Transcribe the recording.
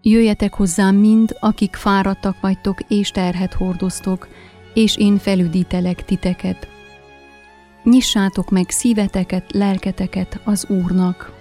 Jöjjetek hozzám mind, akik fáradtak vagytok és terhet hordoztok, és én felüdítelek titeket. Nyissátok meg szíveteket, lelketeket az Úrnak.